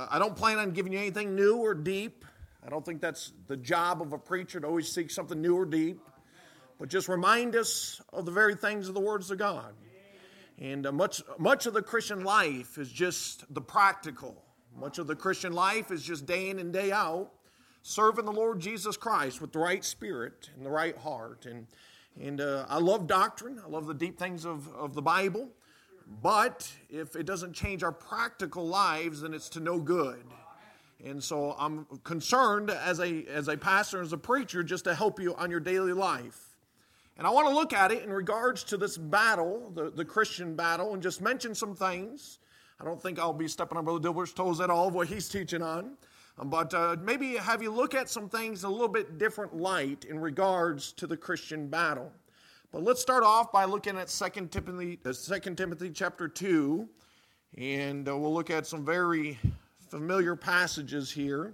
I don't plan on giving you anything new or deep. I don't think that's the job of a preacher, to always seek something new or deep. But just remind us of the very things of the words of God. And much of the Christian life is just the practical. Much of the Christian life is just day in and day out, serving the Lord Jesus Christ with the right spirit and the right heart. And I love doctrine. I love the deep things of the Bible. But if it doesn't change our practical lives, then it's to no good. And so I'm concerned as a pastor, as a preacher, just to help you on your daily life. And I want to look at it in regards to this battle, the Christian battle, and just mention some things. I don't think I'll be stepping on Brother Dilbert's toes at all of what he's teaching on. But maybe have you look at some things in a little bit different light in regards to the Christian battle. But let's start off by looking at 2 Timothy chapter 2. And we'll look at some very familiar passages here.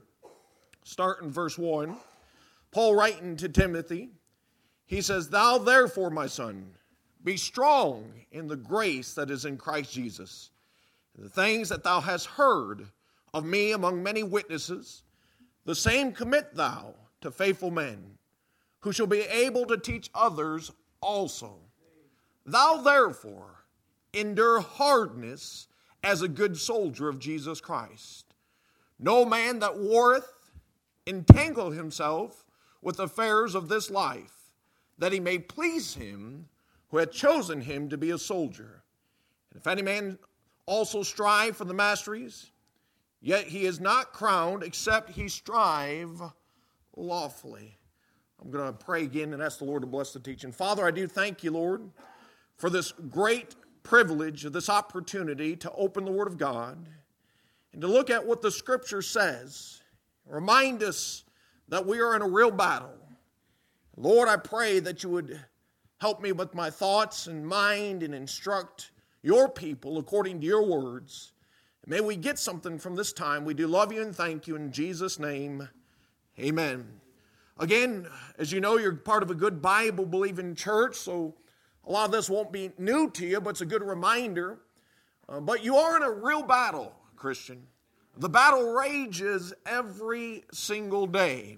Start in verse 1. Paul writing to Timothy, he says, "Thou therefore, my son, be strong in the grace that is in Christ Jesus. The things that thou hast heard of me among many witnesses, the same commit thou to faithful men, who shall be able to teach others also. Thou therefore endure hardness as a good soldier of Jesus Christ. No man that warreth entangle himself with affairs of this life, that he may please him who hath chosen him to be a soldier. And if any man also strive for the masteries, yet he is not crowned except he strive lawfully." I'm going to pray again and ask the Lord to bless the teaching. Father, I do thank you, Lord, for this great privilege of this opportunity to open the Word of God and to look at what the Scripture says. Remind us that we are in a real battle. Lord, I pray that you would help me with my thoughts and mind and instruct your people according to your words. And may we get something from this time. We do love you and thank you in Jesus' name. Amen. Again, as you know, you're part of a good Bible-believing church, so a lot of this won't be new to you, but it's a good reminder. But you are in a real battle, Christian. The battle rages every single day.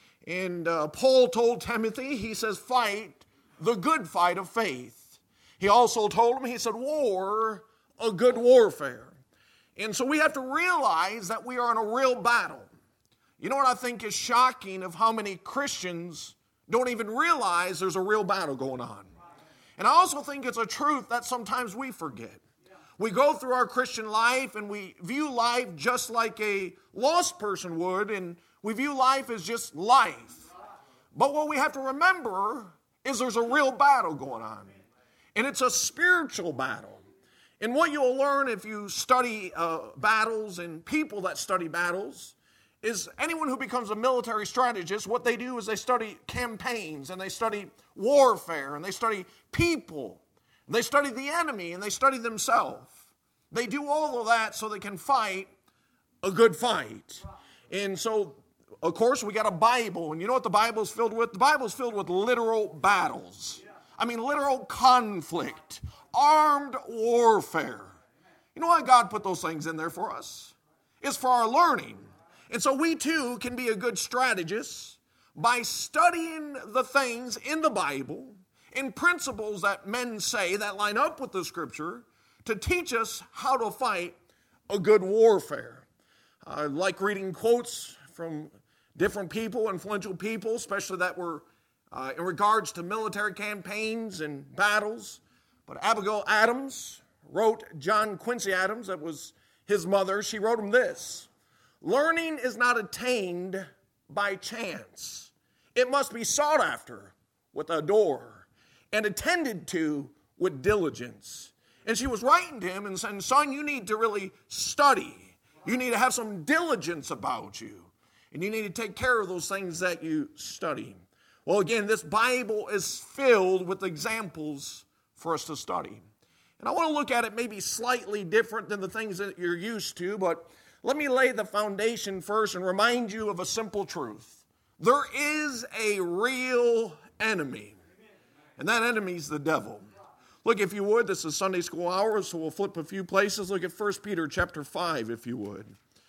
And Paul told Timothy, he says, fight the good fight of faith. He also told him, he said, war a good warfare. And so we have to realize that we are in a real battle. You know what I think is shocking of how many Christians don't even realize there's a real battle going on. And I also think it's a truth that sometimes we forget. We go through our Christian life and we view life just like a lost person would, and we view life as just life. But what we have to remember is there's a real battle going on. And it's a spiritual battle. And what you'll learn if you study battles and people that study battles is anyone who becomes a military strategist, what they do is they study campaigns and they study warfare and they study people. And they study the enemy and they study themselves. They do all of that so they can fight a good fight. And so, of course, we got a Bible. And you know what the Bible's filled with? The Bible's filled with literal battles. I mean, literal conflict, armed warfare. You know why God put those things in there for us? It's for our learning. And so we too can be a good strategist by studying the things in the Bible and principles that men say that line up with the Scripture to teach us how to fight a good warfare. I like reading quotes from different people, influential people, especially that were in regards to military campaigns and battles. But Abigail Adams wrote John Quincy Adams, that was his mother, she wrote him this: "Learning is not attained by chance. It must be sought after with ardor and attended to with diligence." And she was writing to him and saying, son, you need to really study. You need to have some diligence about you. And you need to take care of those things that you study. Well, again, this Bible is filled with examples for us to study. And I want to look at it maybe slightly different than the things that you're used to, but let me lay the foundation first and remind you of a simple truth. There is a real enemy, and that enemy is the devil. Look, if you would, this is Sunday school hours, so we'll flip a few places. Look at 1 Peter chapter 5, if you would.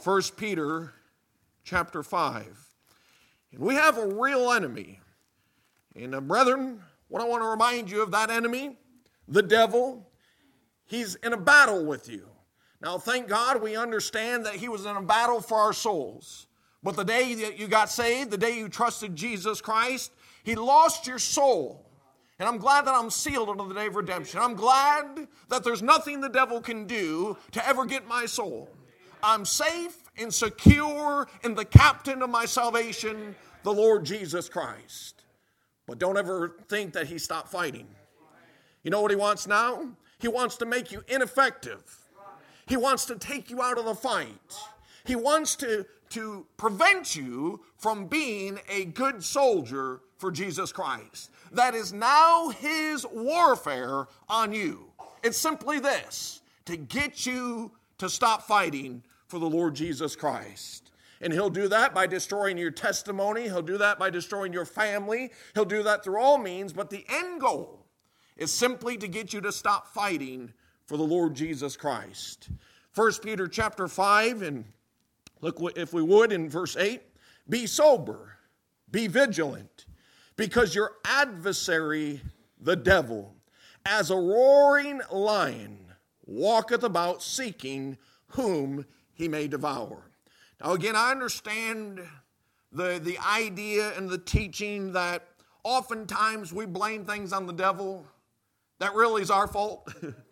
1 Peter chapter 5. And we have a real enemy. And brethren, what I want to remind you of that enemy, the devil, he's in a battle with you. Now, thank God we understand that he was in a battle for our souls. But the day that you got saved, the day you trusted Jesus Christ, he lost your soul. And I'm glad that I'm sealed until the day of redemption. I'm glad that there's nothing the devil can do to ever get my soul. I'm safe and secure in the captain of my salvation, the Lord Jesus Christ. But don't ever think that he stopped fighting. You know what he wants now? He wants to make you ineffective. He wants to take you out of the fight. He wants to prevent you from being a good soldier for Jesus Christ. That is now his warfare on you. It's simply this, to get you to stop fighting for the Lord Jesus Christ. And he'll do that by destroying your testimony. He'll do that by destroying your family. He'll do that through all means. But the end goal is simply to get you to stop fighting for the Lord Jesus Christ. 1 Peter chapter 5, and look if we would in verse 8. Be sober, be vigilant, because your adversary, the devil, as a roaring lion, walketh about seeking whom he may devour. Now again, I understand the idea and the teaching that oftentimes we blame things on the devil. That really is our fault.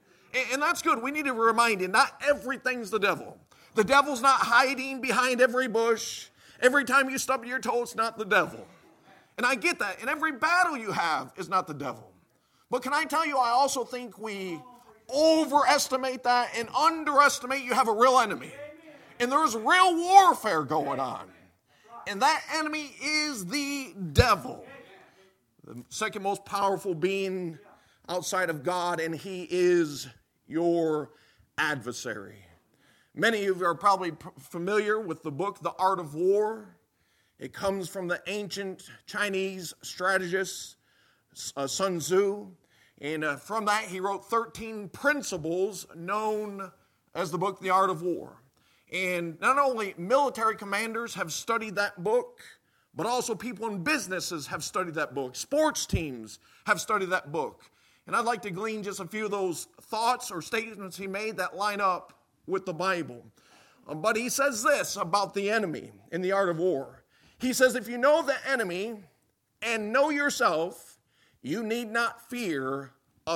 And that's good. We need to remind you, not everything's the devil. The devil's not hiding behind every bush. Every time you stub your toe, it's not the devil. And I get that. And every battle you have is not the devil. But can I tell you, I also think we overestimate that and underestimate you have a real enemy. And there's real warfare going on. And that enemy is the devil. The second most powerful being outside of God, and he is your adversary. Many of you are probably familiar with the book, The Art of War. It comes from the ancient Chinese strategist, Sun Tzu. And from that, he wrote 13 principles known as the book, The Art of War. And not only military commanders have studied that book, but also people in businesses have studied that book. Sports teams have studied that book. And I'd like to glean just a few of those thoughts or statements he made that line up with the Bible. But he says this about the enemy in The Art of War. He says, if you know the enemy and know yourself, you need not fear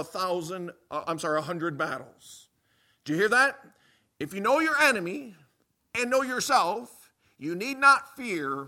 100 battles. Do you hear that? If you know your enemy and know yourself, you need not fear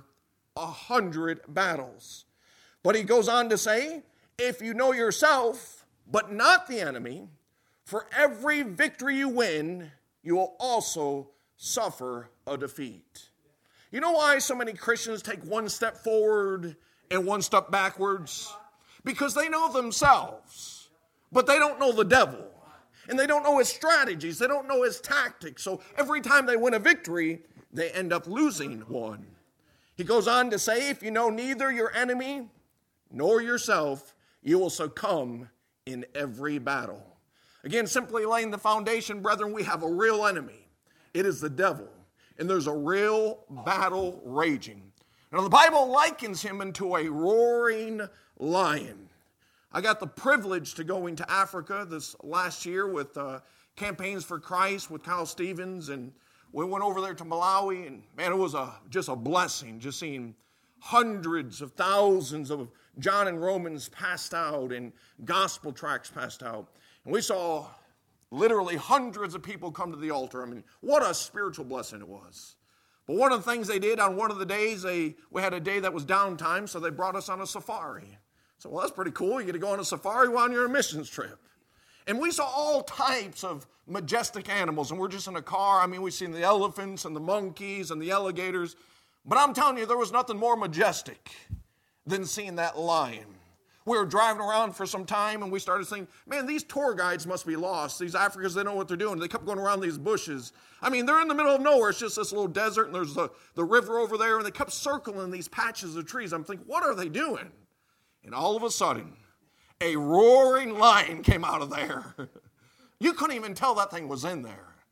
100 battles. But he goes on to say, if you know yourself, but not the enemy, for every victory you win, you will also suffer a defeat. You know why so many Christians take one step forward and one step backwards? Because they know themselves, but they don't know the devil. And they don't know his strategies. They don't know his tactics. So every time they win a victory, they end up losing one. He goes on to say, if you know neither your enemy nor yourself, you will succumb in every battle. Again, simply laying the foundation, brethren, we have a real enemy. It is the devil. And there's a real battle raging. Now, the Bible likens him into a roaring lion. I got the privilege to go into Africa this last year with Campaigns for Christ with Kyle Stevens, and we went over there to Malawi, and man, it was just a blessing, just seeing hundreds of thousands of John and Romans passed out and gospel tracts passed out. And we saw literally hundreds of people come to the altar. I mean, what a spiritual blessing it was. But one of the things they did on one of the days, we had a day that was downtime, so they brought us on a safari. So, well, that's pretty cool. You get to go on a safari while you're on a missions trip. And we saw all types of majestic animals, and we're just in a car. I mean, we've seen the elephants and the monkeys and the alligators. But I'm telling you, there was nothing more majestic than seeing that lion. We were driving around for some time, and we started saying, man, these tour guides must be lost. These Africans, they know what they're doing. They kept going around these bushes. I mean, they're in the middle of nowhere. It's just this little desert, and there's the river over there, and they kept circling these patches of trees. I'm thinking, what are they doing? And all of a sudden, a roaring lion came out of there. You couldn't even tell that thing was in there.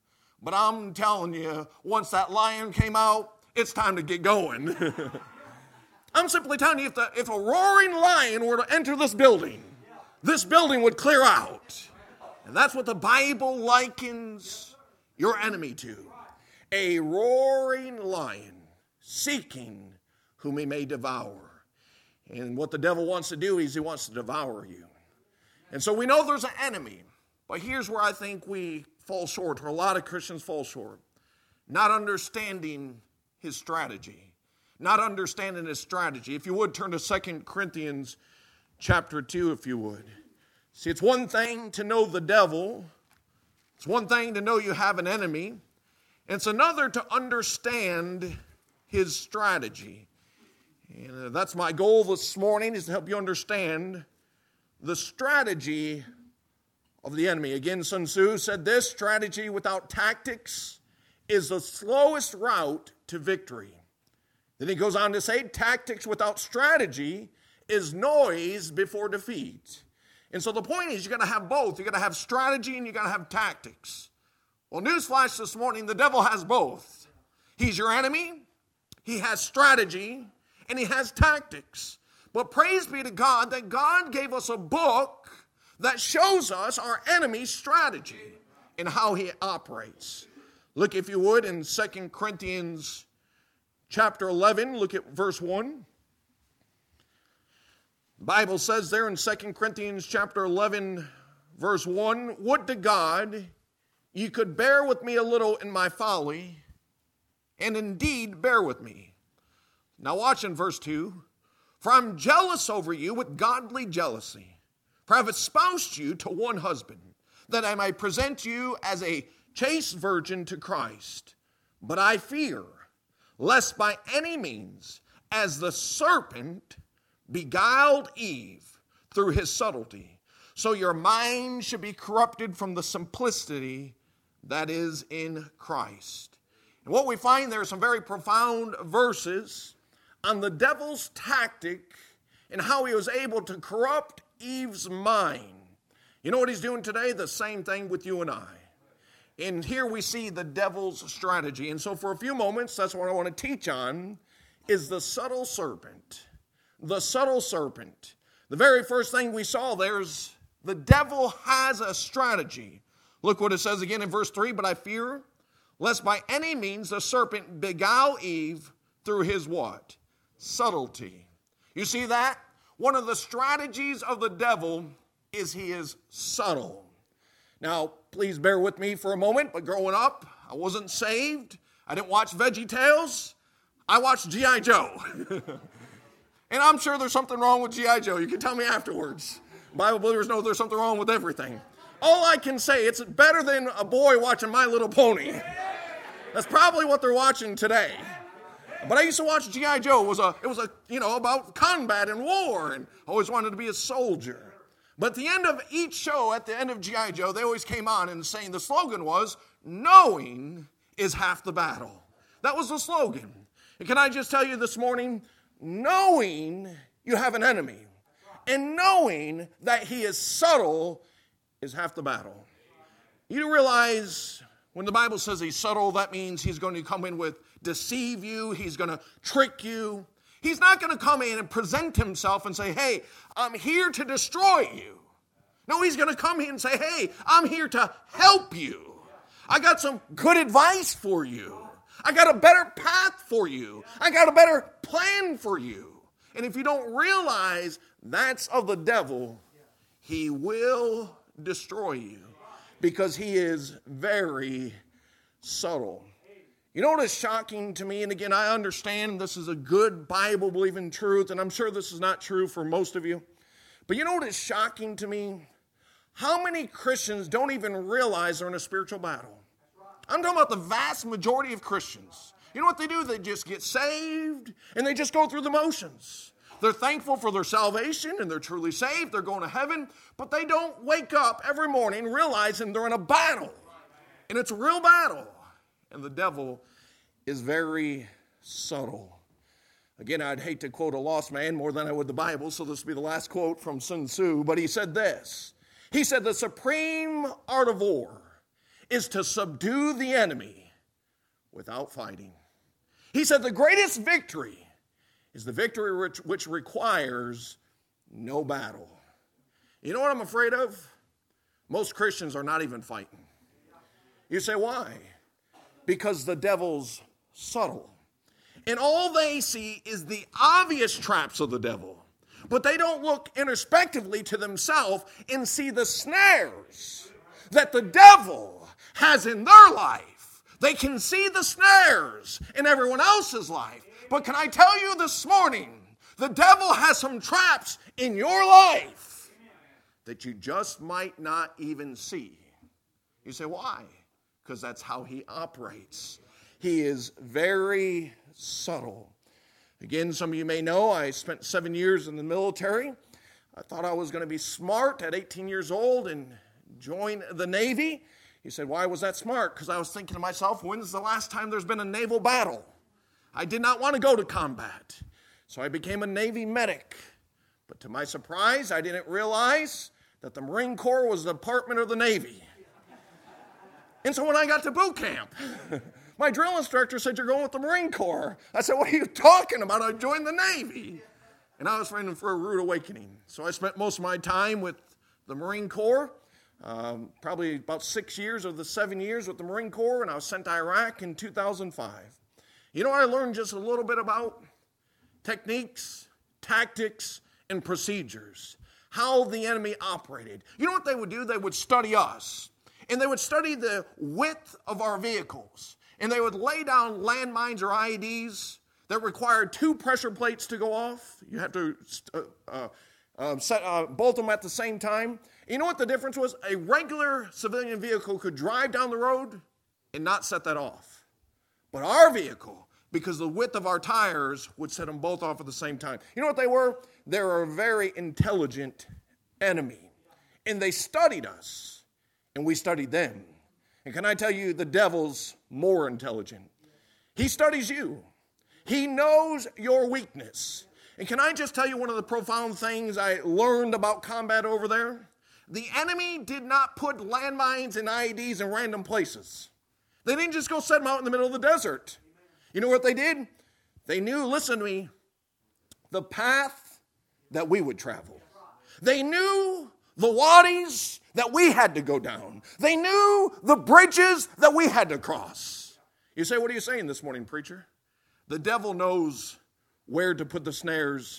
But I'm telling you, once that lion came out, it's time to get going. I'm simply telling you, if a roaring lion were to enter this building would clear out. And that's what the Bible likens your enemy to. A roaring lion seeking whom he may devour. And what the devil wants to do is he wants to devour you. And so we know there's an enemy. But here's where I think we fall short, or a lot of Christians fall short. Not understanding his strategy. Not understanding his strategy. If you would, turn to 2 Corinthians chapter 2, if you would. See, it's one thing to know the devil. It's one thing to know you have an enemy. And it's another to understand his strategy. And that's my goal this morning, is to help you understand the strategy of the enemy. Again, Sun Tzu said this: strategy without tactics is the slowest route to victory. Then he goes on to say, tactics without strategy is noise before defeat. And so the point is, you got to have both. You got to have strategy and you got to have tactics. Well, newsflash this morning, the devil has both. He's your enemy, he has strategy, and he has tactics. But praise be to God that God gave us a book that shows us our enemy's strategy and how he operates. Look, if you would, in 2 Corinthians chapter 11, look at verse 1. The Bible says there in 2 Corinthians chapter 11, verse 1, would to God ye could bear with me a little in my folly, and indeed bear with me. Now watch in verse 2. For I'm jealous over you with godly jealousy. For I have espoused you to one husband, that I may present you as a chaste virgin to Christ. But I fear, lest by any means, as the serpent beguiled Eve through his subtlety, so your mind should be corrupted from the simplicity that is in Christ. And what we find there are some very profound verses on the devil's tactic and how he was able to corrupt Eve's mind. You know what he's doing today? The same thing with you and I. And here we see the devil's strategy. And so for a few moments, that's what I want to teach on, is the subtle serpent. The subtle serpent. The very first thing we saw there is the devil has a strategy. Look what it says again in verse 3. But I fear, lest by any means the serpent beguile Eve through his what? Subtlety. You see that? One of the strategies of the devil is he is subtle. Now, please bear with me for a moment, but growing up, I wasn't saved. I didn't watch VeggieTales. I watched G.I. Joe. And I'm sure there's something wrong with G.I. Joe. You can tell me afterwards. Bible believers know there's something wrong with everything. All I can say, it's better than a boy watching My Little Pony. That's probably what they're watching today. But I used to watch G.I. Joe. It was about combat and war, and I always wanted to be a soldier. But at the end of each show, at the end of G.I. Joe, they always came on and saying, the slogan was, knowing is half the battle. That was the slogan. And can I just tell you this morning, knowing you have an enemy and knowing that he is subtle is half the battle. You realize when the Bible says he's subtle, that means he's going to come in with deceive you. He's going to trick you. He's not going to come in and present himself and say, hey, I'm here to destroy you. No, he's going to come in and say, hey, I'm here to help you. I got some good advice for you. I got a better path for you. I got a better plan for you. And if you don't realize that's of the devil, he will destroy you because he is very subtle. You know what is shocking to me? And again, I understand this is a good Bible-believing truth, and I'm sure this is not true for most of you. But you know what is shocking to me? How many Christians don't even realize they're in a spiritual battle? I'm talking about the vast majority of Christians. You know what they do? They just get saved, and they just go through the motions. They're thankful for their salvation, and they're truly saved. They're going to heaven, but they don't wake up every morning realizing they're in a battle. And it's a real battle. And the devil is very subtle. Again, I'd hate to quote a lost man more than I would the Bible, so this will be the last quote from Sun Tzu, but he said this. He said, the supreme art of war is to subdue the enemy without fighting. He said the greatest victory is the victory which requires no battle. You know what I'm afraid of? Most Christians are not even fighting. You say, why? Because the devil's subtle. And all they see is the obvious traps of the devil. But they don't look introspectively to themselves and see the snares that the devil has in their life. They can see the snares in everyone else's life. But can I tell you this morning, the devil has some traps in your life that you just might not even see. You say, why? Because that's how he operates. He is very subtle. Again, some of you may know I spent 7 years in the military. I thought I was going to be smart at 18 years old and join the Navy. He said, why was that smart? Because I was thinking to myself, when's the last time there's been a naval battle? I did not want to go to combat. So I became a Navy medic. But to my surprise, I didn't realize that the Marine Corps was the department of the Navy. And so when I got to boot camp, my drill instructor said, you're going with the Marine Corps. I said, what are you talking about? I joined the Navy. And I was ready for a rude awakening. So I spent most of my time with the Marine Corps, probably about 6 years of the 7 years with the Marine Corps, and I was sent to Iraq in 2005. You know what I learned just a little bit about? Techniques, tactics, and procedures. How the enemy operated. You know what they would do? They would study us. And they would study the width of our vehicles. And they would lay down landmines or IEDs that required 2 pressure plates to go off. You have to bolt them at the same time. You know what the difference was? A regular civilian vehicle could drive down the road and not set that off. But our vehicle, because the width of our tires, would set them both off at the same time. You know what they were? They were a very intelligent enemy. And they studied us, and we studied them. And can I tell you, the devil's more intelligent. He studies you. He knows your weakness. And can I just tell you one of the profound things I learned about combat over there? The enemy did not put landmines and IEDs in random places. They didn't just go set them out in the middle of the desert. You know what they did? They knew, listen to me, the path that we would travel. They knew the wadis that we had to go down. They knew the bridges that we had to cross. You say, what are you saying this morning, preacher? The devil knows where to put the snares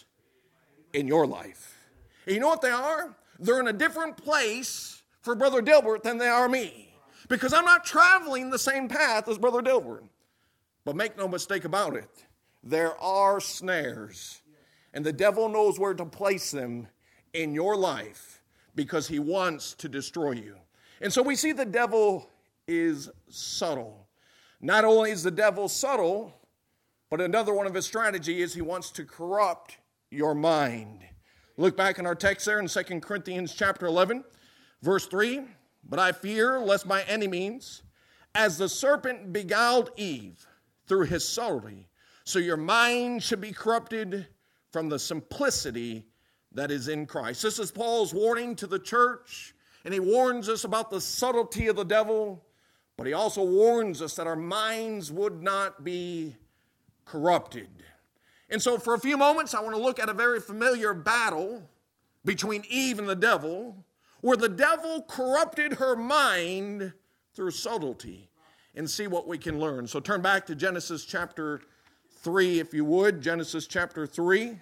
in your life. And you know what they are? They're in a different place for Brother Dilbert than they are me. Because I'm not traveling the same path as Brother Dilbert. But make no mistake about it, there are snares. And the devil knows where to place them in your life because he wants to destroy you. And so we see the devil is subtle. Not only is the devil subtle, but another one of his strategies is he wants to corrupt your mind. Look back in our text there in 2 Corinthians chapter 11, verse 3. But I fear lest by any means, as the serpent beguiled Eve through his subtlety, so your mind should be corrupted from the simplicity that is in Christ. This is Paul's warning to the church, and he warns us about the subtlety of the devil, but he also warns us that our minds would not be corrupted. And so for a few moments, I want to look at a very familiar battle between Eve and the devil, where the devil corrupted her mind through subtlety, and see what we can learn. So turn back to Genesis chapter 3, if you would. Genesis chapter 3.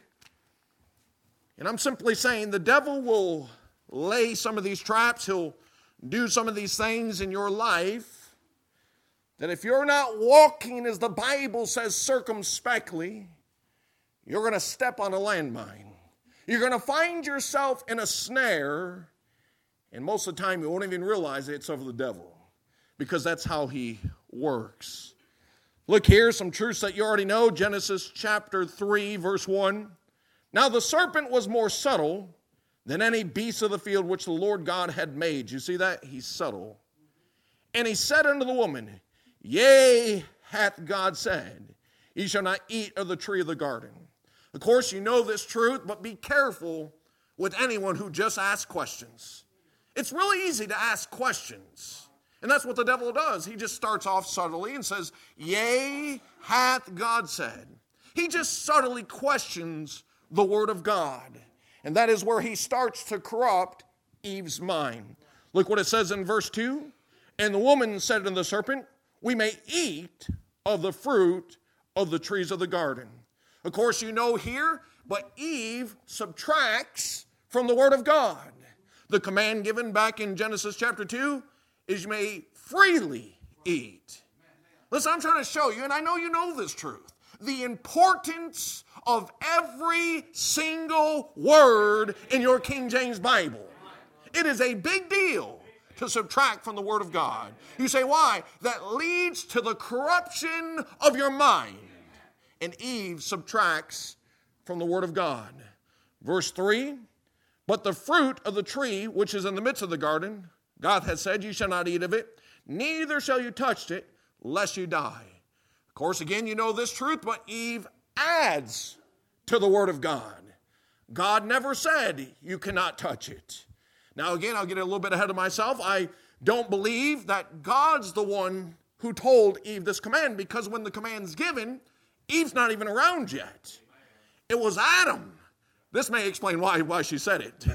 And I'm simply saying the devil will lay some of these traps. He'll do some of these things in your life that if you're not walking, as the Bible says, circumspectly, you're going to step on a landmine. You're going to find yourself in a snare, and most of the time you won't even realize it's of the devil, because that's how he works. Look here, some truths that you already know. Genesis chapter 3, verse 1. Now the serpent was more subtle than any beast of the field which the Lord God had made. You see that? He's subtle. And he said unto the woman, Yea, hath God said, Ye shall not eat of the tree of the garden. Of course, you know this truth, but be careful with anyone who just asks questions. It's really easy to ask questions. And that's what the devil does. He just starts off subtly and says, yea, hath God said. He just subtly questions the word of God. And that is where he starts to corrupt Eve's mind. Look what it says in verse 2. And the woman said unto the serpent, we may eat of the fruit of the trees of the garden. Of course, you know here, but Eve subtracts from the word of God. The command given back in Genesis chapter 2 is you may freely eat. Listen, I'm trying to show you, and I know you know this truth, the importance of every single word in your King James Bible. It is a big deal to subtract from the Word of God. You say, why? That leads to the corruption of your mind. And Eve subtracts from the Word of God. Verse 3, but the fruit of the tree which is in the midst of the garden, God hath said, you shall not eat of it, neither shall you touch it, lest you die. Of course, again, you know this truth, but Eve adds to the Word of God. God never said you cannot touch it. Now, again, I'll get a little bit ahead of myself. I don't believe that God's the one who told Eve this command, because when the command's given, Eve's not even around yet. It was Adam. This may explain why she said it.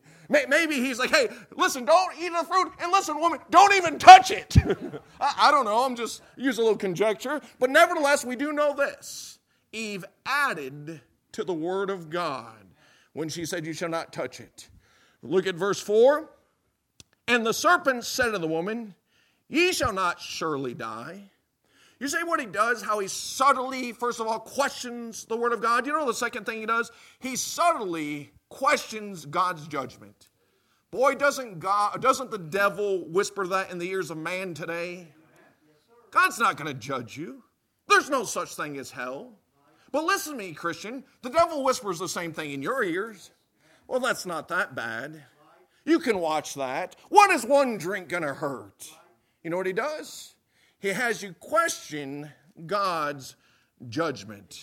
Maybe he's like, hey, listen, don't eat the fruit, and listen, woman, don't even touch it. I don't know. I'm just using a little conjecture. But nevertheless, we do know this. Eve added to the word of God when she said, you shall not touch it. Look at verse 4. And the serpent said to the woman, ye shall not surely die. You say what he does, how he subtly, first of all, questions the word of God. You know the second thing he does? He subtly questions God's judgment. Boy, doesn't the devil whisper that in the ears of man today? God's not going to judge you. There's no such thing as hell. But listen to me, Christian. The devil whispers the same thing in your ears. Well, that's not that bad. You can watch that. What is one drink going to hurt? You know what he does? He has you question God's judgment.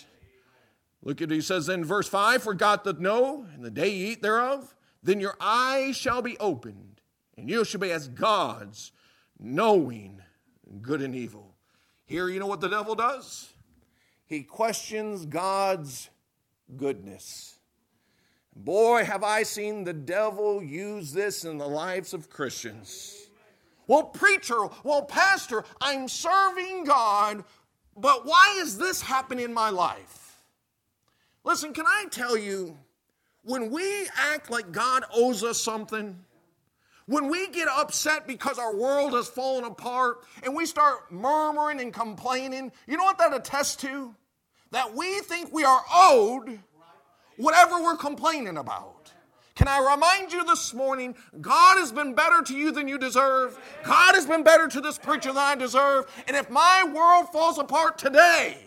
Look at what he says in verse 5, for God doth know, in the day ye eat thereof, then your eyes shall be opened, and you shall be as gods, knowing good and evil. Here, you know what the devil does? He questions God's goodness. Boy, have I seen the devil use this in the lives of Christians. Well, preacher, well, pastor, I'm serving God, but why is this happening in my life? Listen, can I tell you, when we act like God owes us something, when we get upset because our world has fallen apart and we start murmuring and complaining, you know what that attests to? That we think we are owed whatever we're complaining about. Can I remind you this morning, God has been better to you than you deserve. God has been better to this preacher than I deserve. And if my world falls apart today,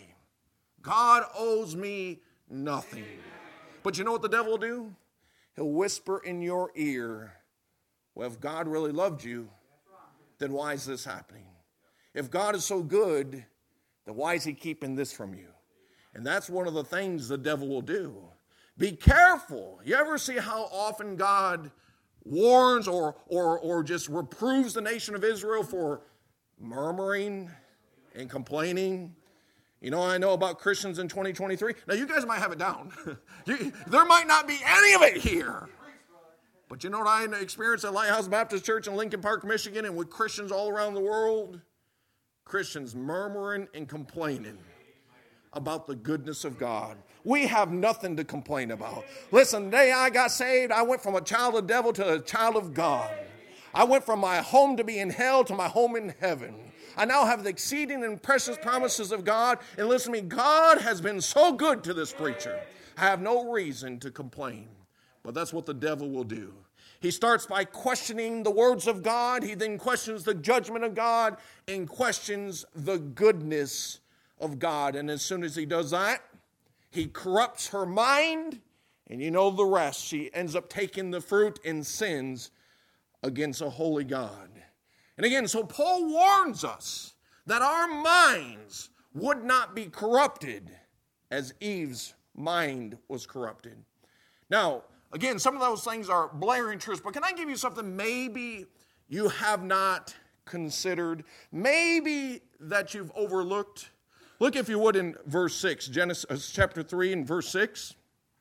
God owes me nothing. But you know what the devil will do? He'll whisper in your ear, well, if God really loved you, then why is this happening? If God is so good, then why is he keeping this from you? And that's one of the things the devil will do. Be careful. You ever see how often God warns or just reproves the nation of Israel for murmuring and complaining? You know, I know about Christians in 2023. Now, you guys might have it down. There might not be any of it here. But you know what I experienced at Lighthouse Baptist Church in Lincoln Park, Michigan, and with Christians all around the world? Christians murmuring and complaining about the goodness of God. We have nothing to complain about. Listen, the day I got saved, I went from a child of the devil to a child of God. I went from my home to be in hell to my home in heaven. I now have the exceeding and precious promises of God. And listen to me, God has been so good to this preacher. I have no reason to complain. But that's what the devil will do. He starts by questioning the words of God. He then questions the judgment of God and questions the goodness of God. And as soon as he does that, he corrupts her mind, and you know the rest. She ends up taking the fruit and sins against a holy God. And again, so Paul warns us that our minds would not be corrupted as Eve's mind was corrupted. Now, again, some of those things are blaring truths, but can I give you something maybe you have not considered, maybe that you've overlooked. Look, if you would, in verse 6, Genesis chapter 3 and verse 6.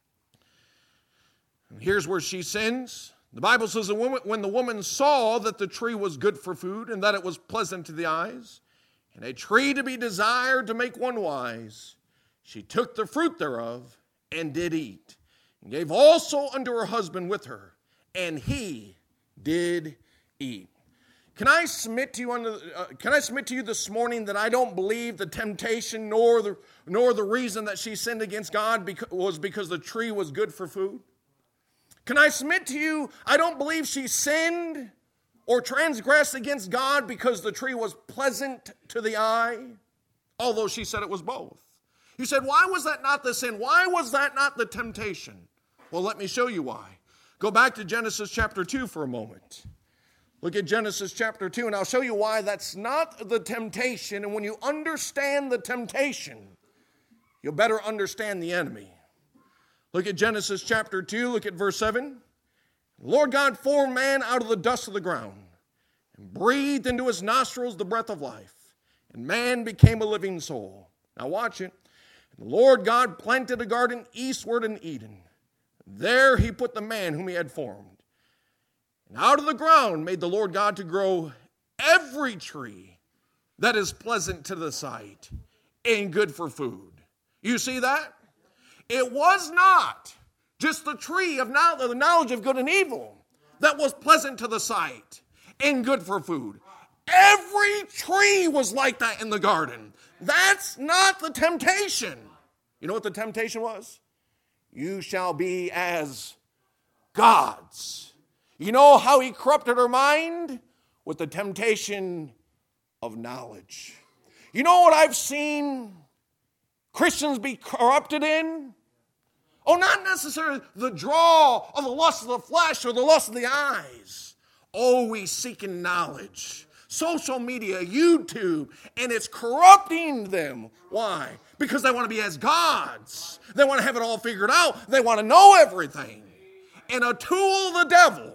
And here's where she sins. The Bible says, when the woman saw that the tree was good for food, and that it was pleasant to the eyes, and a tree to be desired to make one wise, she took the fruit thereof, and did eat, and gave also unto her husband with her, and he did eat. Can I submit to you this morning that I don't believe the temptation nor the reason that she sinned against God was because the tree was good for food? Can I submit to you, I don't believe she sinned or transgressed against God because the tree was pleasant to the eye, although she said it was both. You said, why was that not the sin? Why was that not the temptation? Well, let me show you why. Go back to Genesis chapter 2 for a moment. Look at Genesis chapter 2, and I'll show you why that's not the temptation. And when you understand the temptation, you'll better understand the enemy. Look at Genesis chapter 2, look at verse 7. The Lord God formed man out of the dust of the ground and breathed into his nostrils the breath of life, and man became a living soul. Now watch it. And the Lord God planted a garden eastward in Eden. There he put the man whom he had formed. And out of the ground made the Lord God to grow every tree that is pleasant to the sight and good for food. You see that? It was not just the tree of the knowledge of good and evil that was pleasant to the sight and good for food. Every tree was like that in the garden. That's not the temptation. You know what the temptation was? You shall be as gods. You know how he corrupted her mind? With the temptation of knowledge. You know what I've seen Christians be corrupted in? Oh, not necessarily the draw of the lust of the flesh or the lust of the eyes. Always seeking knowledge. Social media, YouTube, and it's corrupting them. Why? Because they want to be as gods. They want to have it all figured out. They want to know everything. And a tool of the devil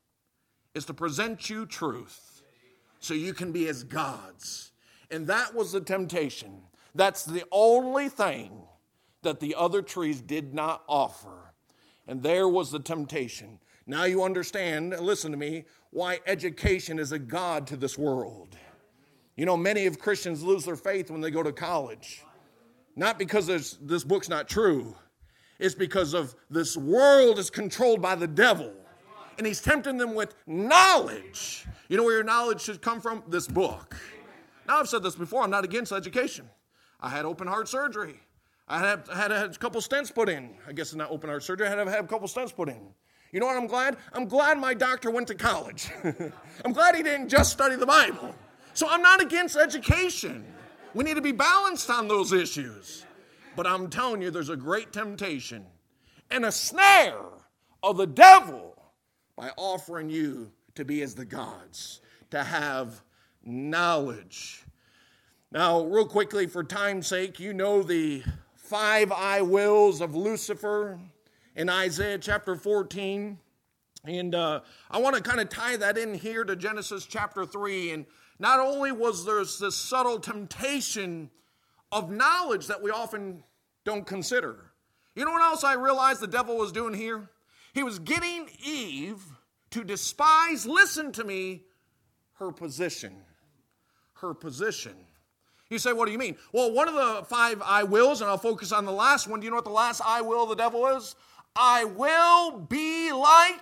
is to present you truth so you can be as gods. And that was the temptation. That's the only thing that the other trees did not offer. And there was the temptation. Now you understand, listen to me, why education is a god to this world. You know, many of Christians lose their faith when they go to college. Not because this book's not true. It's because of this world is controlled by the devil. And he's tempting them with knowledge. You know where your knowledge should come from? This book. Now, I've said this before. I'm not against education. I had open heart surgery. I had a couple stents put in. I guess it's not open heart surgery. I had to have a couple stents put in. You know what I'm glad? I'm glad my doctor went to college. I'm glad he didn't just study the Bible. So I'm not against education. We need to be balanced on those issues. But I'm telling you, there's a great temptation and a snare of the devil by offering you to be as the gods, to have knowledge. Now, real quickly, for time's sake, you know the 5 I wills of Lucifer in Isaiah chapter 14. And I want to kind of tie that in here to Genesis chapter 3. And not only was there this subtle temptation of knowledge that we often don't consider. You know what else I realized the devil was doing here? He was getting Eve to despise, listen to me, her position. Her position. You say, what do you mean? Well, one of the 5 I wills, and I'll focus on the last one. Do you know what the last I will of the devil is? I will be like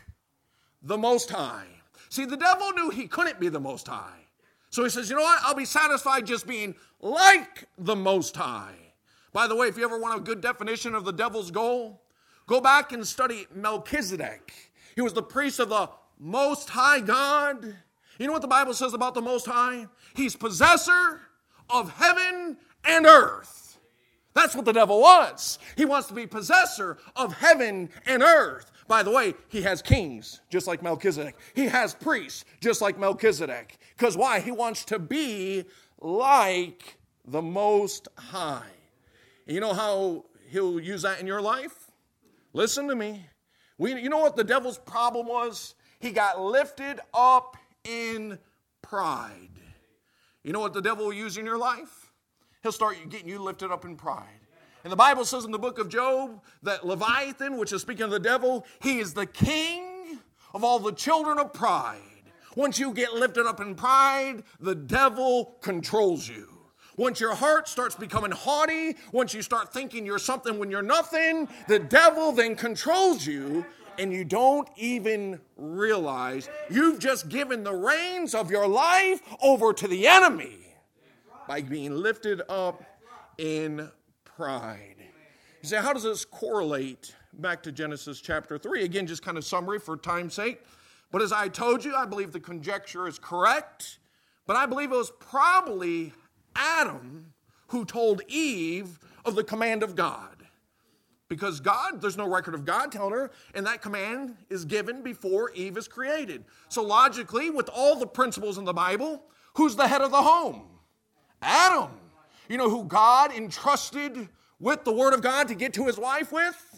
the Most High. See, the devil knew he couldn't be the Most High. So he says, you know what? I'll be satisfied just being like the Most High. By the way, if you ever want a good definition of the devil's goal, go back and study Melchizedek. He was the priest of the Most High God. You know what the Bible says about the Most High? He's possessor of heaven and earth. That's what the devil wants. He wants to be possessor of heaven and earth. By the way, he has kings, just like Melchizedek. He has priests, just like Melchizedek. Because why? He wants to be like the Most High. And you know how he'll use that in your life? Listen to me. You know what the devil's problem was? He got lifted up in pride. You know what the devil will use in your life? He'll start getting you lifted up in pride. And the Bible says in the book of Job that Leviathan, which is speaking of the devil, he is the king of all the children of pride. Once you get lifted up in pride, the devil controls you. Once your heart starts becoming haughty, once you start thinking you're something when you're nothing, the devil then controls you, and you don't even realize you've just given the reins of your life over to the enemy by being lifted up in pride. You say, how does this correlate back to Genesis chapter 3? Again, just kind of summary for time's sake. But as I told you, I believe the conjecture is correct. But I believe it was probably Adam who told Eve of the command of God. Because God, there's no record of God telling her, and that command is given before Eve is created. So logically, with all the principles in the Bible, who's the head of the home? Adam. You know who God entrusted with the Word of God to get to his wife with?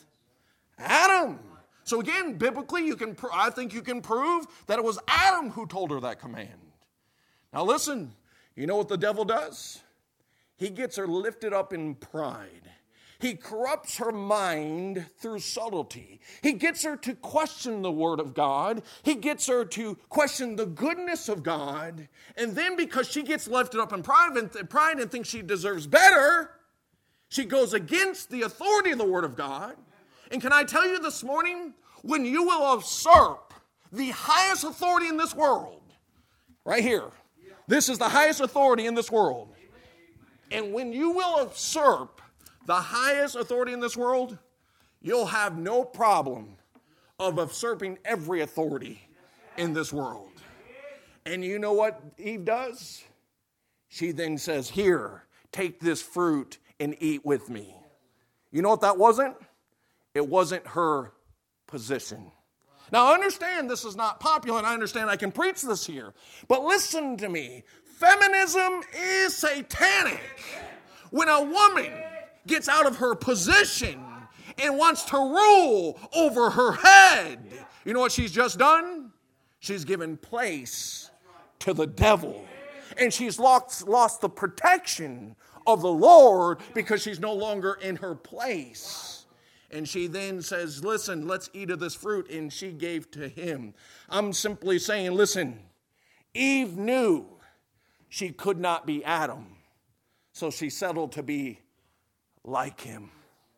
Adam. So again, biblically, I think you can prove that it was Adam who told her that command. Now listen, you know what the devil does? He gets her lifted up in pride. He corrupts her mind through subtlety. He gets her to question the Word of God. He gets her to question the goodness of God. And then because she gets lifted up in pride and thinks she deserves better, she goes against the authority of the Word of God. And can I tell you this morning, when you will usurp the highest authority in this world, right here, this is the highest authority in this world. And when you will usurp the highest authority in this world, you'll have no problem of usurping every authority in this world. And you know what Eve does? She then says, here, take this fruit and eat with me. You know what that wasn't? It wasn't her position. Now, I understand this is not popular, and I understand I can preach this here. But listen to me. Feminism is satanic. When a woman gets out of her position and wants to rule over her head, you know what she's just done? She's given place to the devil. And she's lost the protection of the Lord because she's no longer in her place. And she then says, listen, let's eat of this fruit. And she gave to him. I'm simply saying, listen, Eve knew she could not be Adam. So she settled to be like him.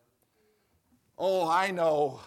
Oh, I know.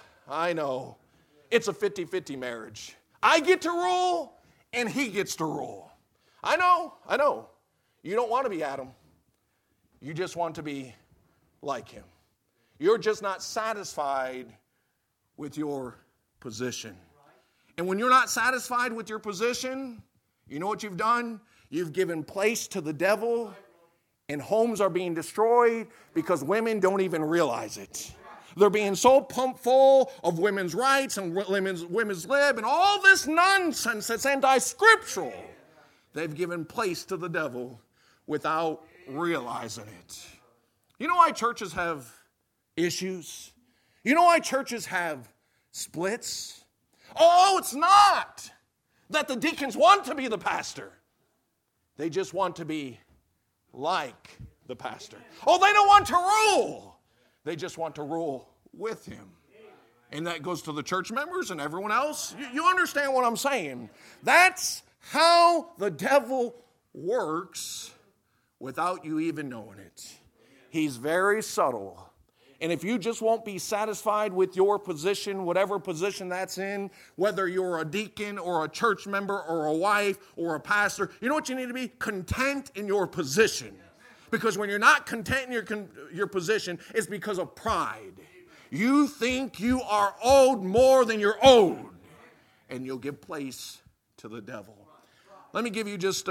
It's a 50-50 marriage. I get to rule and he gets to rule. I know. You don't want to be Adam. You just want to be like him. You're just not satisfied with your position. And when you're not satisfied with your position, you know what you've done? You've given place to the devil, and homes are being destroyed because women don't even realize it. They're being so pumped full of women's rights and women's lib and all this nonsense that's anti-scriptural. They've given place to the devil without realizing it. You know why churches have issues? You know why churches have splits? Oh, it's not that the deacons want to be the pastor. They just want to be like the pastor. Oh, they don't want to rule. They just want to rule with him. And that goes to the church members and everyone else. You understand what I'm saying? That's how the devil works without you even knowing it. He's very subtle. And if you just won't be satisfied with your position, whatever position that's in, whether you're a deacon or a church member or a wife or a pastor, you know what you need to be? Content in your position. Because when you're not content in your position, it's because of pride. You think you are owed more than you're owed. And you'll give place to the devil. Let me give you just,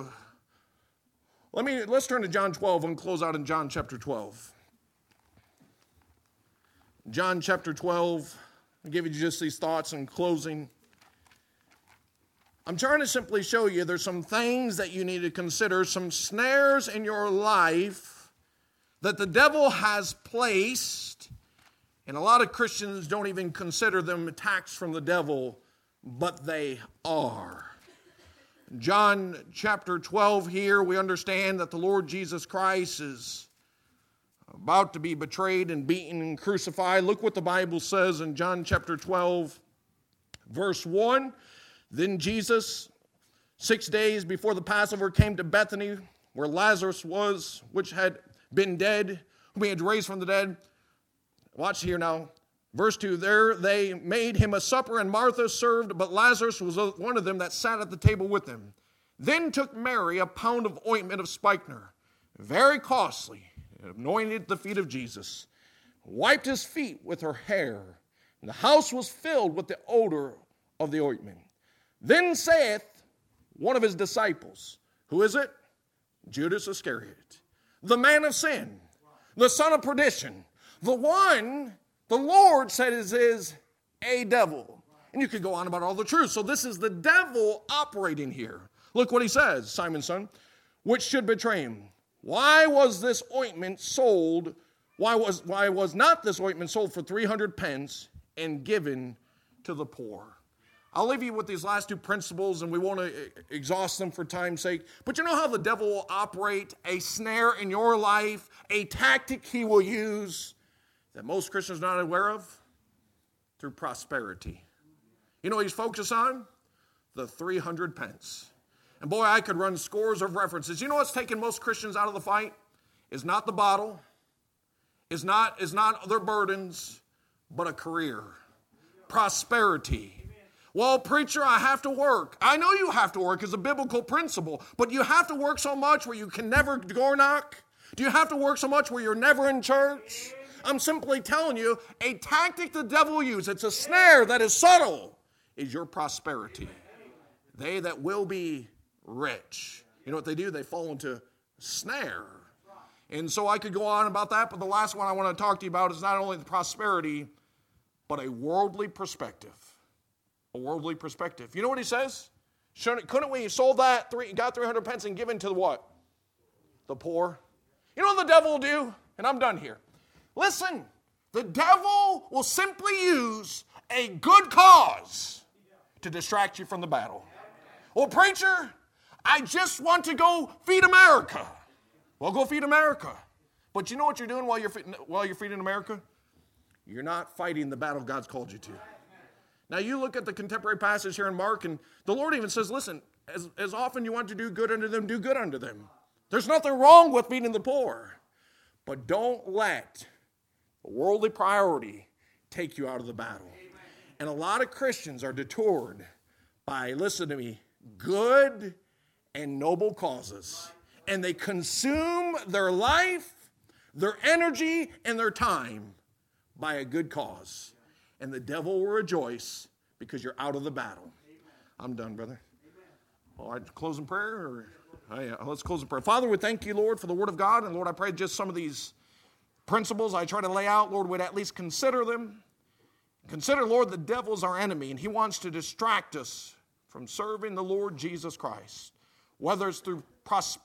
let's turn to John 12 and close out in John chapter 12. John chapter 12, I'll give you just these thoughts in closing. I'm trying to simply show you there's some things that you need to consider, some snares in your life that the devil has placed, and a lot of Christians don't even consider them attacks from the devil, but they are. John chapter 12 here, we understand that the Lord Jesus Christ is about to be betrayed and beaten and crucified. Look what the Bible says in John chapter 12, verse 1. Then Jesus, 6 days before the Passover, came to Bethany, where Lazarus was, which had been dead, whom he had raised from the dead. Watch here now. Verse 2, there they made him a supper, and Martha served, but Lazarus was one of them that sat at the table with them. Then took Mary a pound of ointment of spikenard, very costly, and anointed the feet of Jesus, wiped his feet with her hair, and the house was filled with the odor of the ointment. Then saith one of his disciples, who is it? Judas Iscariot, the man of sin, the son of perdition, the one the Lord said is a devil. And you could go on about all the truth. So this is the devil operating here. Look what he says, Simon's son, which should betray him. Why was this ointment sold? Why was not this ointment sold for 300 pence and given to the poor? I'll leave you with these last two principles, and we won't exhaust them for time's sake. But you know how the devil will operate a snare in your life, a tactic he will use that most Christians are not aware of? Through prosperity. You know what he's focused on? The 300 pence. And boy, I could run scores of references. You know what's taking most Christians out of the fight? Is not the bottle, is not their burdens, but a career. Prosperity. Well, preacher, I have to work. I know you have to work as a biblical principle, but you have to work so much where you can never door knock? Do you have to work so much where you're never in church? I'm simply telling you, a tactic the devil will use, it's a snare that is subtle, is your prosperity. They that will be rich. You know what they do? They fall into a snare. And so I could go on about that, but the last one I want to talk to you about is not only the prosperity, but a worldly perspective. A worldly perspective. You know what he says? Couldn't we sold that, got 300 pence and given to the what? The poor. You know what the devil will do? And I'm done here. Listen, the devil will simply use a good cause to distract you from the battle. Well, preacher, I just want to go feed America. Well, go feed America. But you know what you're doing while you're feeding America? You're not fighting the battle God's called you to. Now, you look at the contemporary passage here in Mark, and the Lord even says, listen, as often you want to do good unto them, do good unto them. There's nothing wrong with feeding the poor. But don't let a worldly priority take you out of the battle. And a lot of Christians are detoured by, listen to me, good and noble causes. And they consume their life, their energy, and their time by a good cause. And the devil will rejoice because you're out of the battle. I'm done, brother. All right, close in prayer? Or, let's close in prayer. Father, we thank you, Lord, for the word of God. And Lord, I pray just some of these principles I try to lay out, Lord, would at least consider them. Consider, Lord, the devil's our enemy, and he wants to distract us from serving the Lord Jesus Christ, whether it's through prosperity